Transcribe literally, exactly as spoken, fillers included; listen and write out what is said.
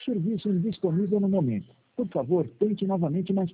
Serviço indisponível no momento. Por favor, tente novamente mais